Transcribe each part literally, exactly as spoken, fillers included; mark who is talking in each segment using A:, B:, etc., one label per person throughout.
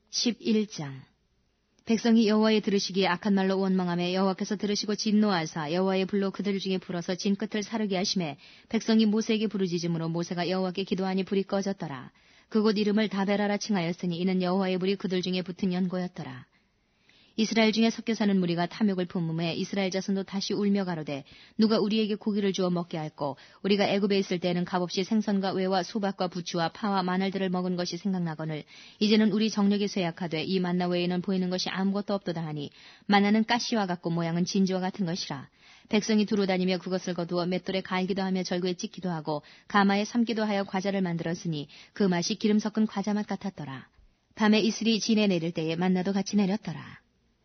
A: 십일 장. 백성이 여호와의 들으시기에 악한 말로 원망하며 여호와께서 들으시고 진노하사 여호와의 불로 그들 중에 불어서 진 끝을 사르게 하시매 백성이 모세에게 부르짖음으로 모세가 여호와께 기도하니 불이 꺼졌더라. 그곳 이름을 다베라라 칭하였으니 이는 여호와의 불이 그들 중에 붙은 연고였더라. 이스라엘 중에 섞여 사는 무리가 탐욕을 품음에 이스라엘 자손도 다시 울며 가로되 누가 우리에게 고기를 주어 먹게 할꼬. 우리가 애굽에 있을 때에는 값없이 생선과 외와 수박과 부추와 파와 마늘들을 먹은 것이 생각나거늘 이제는 우리 정력이 쇠약하되 이 만나 외에는 보이는 것이 아무것도 없도다 하니 만나는 가시와 같고 모양은 진주와 같은 것이라. 백성이 두루 다니며 그것을 거두어 맷돌에 갈기도 하며 절구에 찍기도 하고 가마에 삶기도 하여 과자를 만들었으니 그 맛이 기름 섞은 과자 맛 같았더라. 밤에 이슬이 진에 내릴 때에 만나도 같이 내렸더라.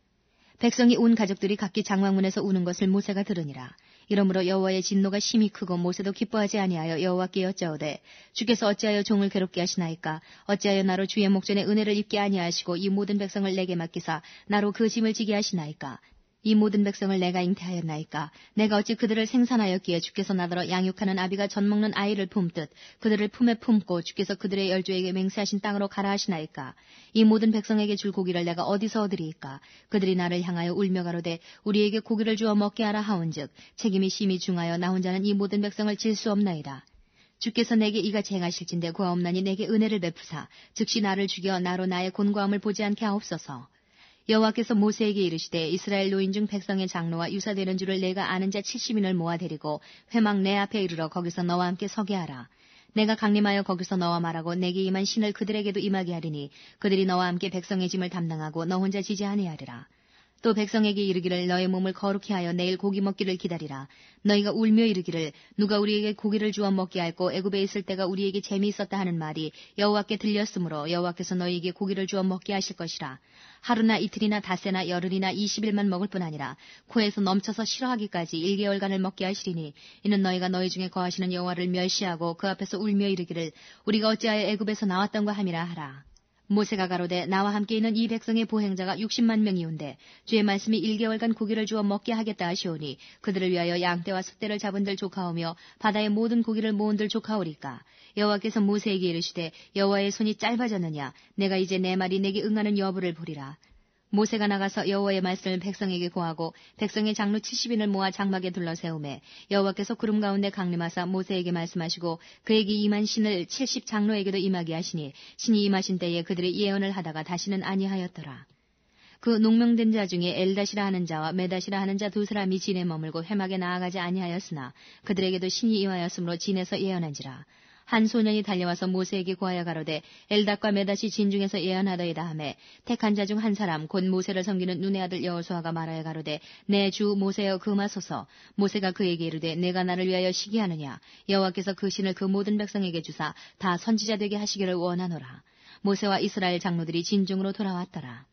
A: 백성이 온 가족들이 각기 장막문에서 우는 것을 모세가 들으니라. 이러므로 여호와의 진노가 심히 크고 모세도 기뻐하지 아니하여 여호와께 여짜오되 주께서 어찌하여 종을 괴롭게 하시나이까. 어찌하여 나로 주의 목전에 은혜를 입게 아니하시고 이 모든 백성을 내게 맡기사 나로 그 짐을 지게 하시나이까. 이 모든 백성을 내가 잉태하였나이까. 내가 어찌 그들을 생산하였기에 주께서 나더러 양육하는 아비가 젖 먹는 아이를 품듯 그들을 품에 품고 주께서 그들의 열조에게 맹세하신 땅으로 가라 하시나이까. 이 모든 백성에게 줄 고기를 내가 어디서 얻으리이까. 그들이 나를 향하여 울며 가로되 우리에게 고기를 주어 먹게 하라 하온즉 책임이 심히 중하여 나 혼자는 이 모든 백성을 질 수 없나이다. 주께서 내게 이같이 행하실진대 구하옵나니 내게 은혜를 베푸사 즉시 나를 죽여 나로 나의 곤고함을 보지 않게 하옵소서. 여호와께서 모세에게 이르시되 이스라엘 노인 중 백성의 장로와 유사되는 줄을 내가 아는 자 칠십 인을 모아 데리고 회막 내 앞에 이르러 거기서 너와 함께 서게 하라. 내가 강림하여 거기서 너와 말하고 내게 임한 신을 그들에게도 임하게 하리니 그들이 너와 함께 백성의 짐을 담당하고 너 혼자 지지 아니하리라. 또 백성에게 이르기를 너의 몸을 거룩히 하여 내일 고기 먹기를 기다리라. 너희가 울며 이르기를 누가 우리에게 고기를 주어 먹게 할꼬. 애굽에 있을 때가 우리에게 재미있었다 하는 말이 여호와께 들렸으므로 여호와께서 너희에게 고기를 주어 먹게 하실 것이라. 하루나 이틀이나 닷새나 열흘이나 이십 일만 먹을 뿐 아니라 코에서 넘쳐서 싫어하기까지 일 개월간을 먹게 하시리니 이는 너희가 너희 중에 거하시는 여호와를 멸시하고 그 앞에서 울며 이르기를 우리가 어찌하여 애굽에서 나왔던가 함이라 하라. 모세가 가로되 나와 함께 있는 이 백성의 보행자가 육십만 명이온데 주의 말씀이 일 개월간 고기를 주어 먹게 하겠다 하시오니 그들을 위하여 양떼와 숫대를 잡은들 조카오며 바다의 모든 고기를 모은들 조카오리까. 여호와께서 모세에게 이르시되 여호와의 손이 짧아졌느냐. 내가 이제 내 말이 내게 응하는 여부를 보리라. 모세가 나가서 여호와의 말씀을 백성에게 고하고 백성의 장로 칠십 인을 모아 장막에 둘러세우매 여호와께서 구름 가운데 강림하사 모세에게 말씀하시고 그에게 임한 신을 칠십 장로에게도 임하게 하시니 신이 임하신 때에 그들이 예언을 하다가 다시는 아니하였더라. 그 농명된 자 중에 엘닷이라 하는 자와 메닷이라 하는 자 두 사람이 진에 머물고 회막에 나아가지 아니하였으나 그들에게도 신이 임하였으므로 진에서 예언한지라. 한 소년이 달려와서 모세에게 고하여 가로되 엘닷과 메닷이 진중에서 예언하더이다 하매 택한 자 중 한 사람 곧 모세를 섬기는 눈의 아들 여호수아가 말하여 가로되 내 주 모세여 금하소서. 모세가 그에게 이르되 내가 나를 위하여 시기하느냐. 여호와께서 그 신을 그 모든 백성에게 주사 다 선지자 되게 하시기를 원하노라. 모세와 이스라엘 장로들이 진중으로 돌아왔더라.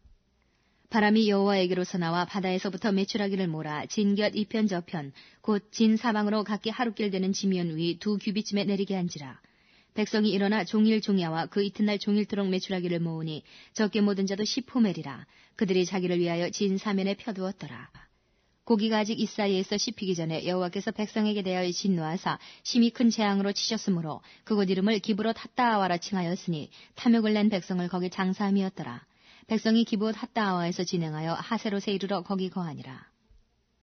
A: 바람이 여호와에게로서 나와 바다에서부터 메추라기를 몰아 진곁 이편 저편 곧 진 사방으로 각기 하루길 되는 지면 위 두 규빗쯤에 내리게 한지라. 백성이 일어나 종일 종야와 그 이튿날 종일토록 메추라기를 모으니 적게 모든 자도 십 호멜이라. 그들이 자기를 위하여 진 사면에 펴두었더라. 고기가 아직 이 사이에서 씹히기 전에 여호와께서 백성에게 대하여 진노하사 심히 큰 재앙으로 치셨으므로 그곳 이름을 기브롯 핫다아와라 칭하였으니 탐욕을 낸 백성을 거기 장사함이었더라. 백성이 기브롯 핫다아와에서 진행하여 하세롯에 이르러 거기 거하니라.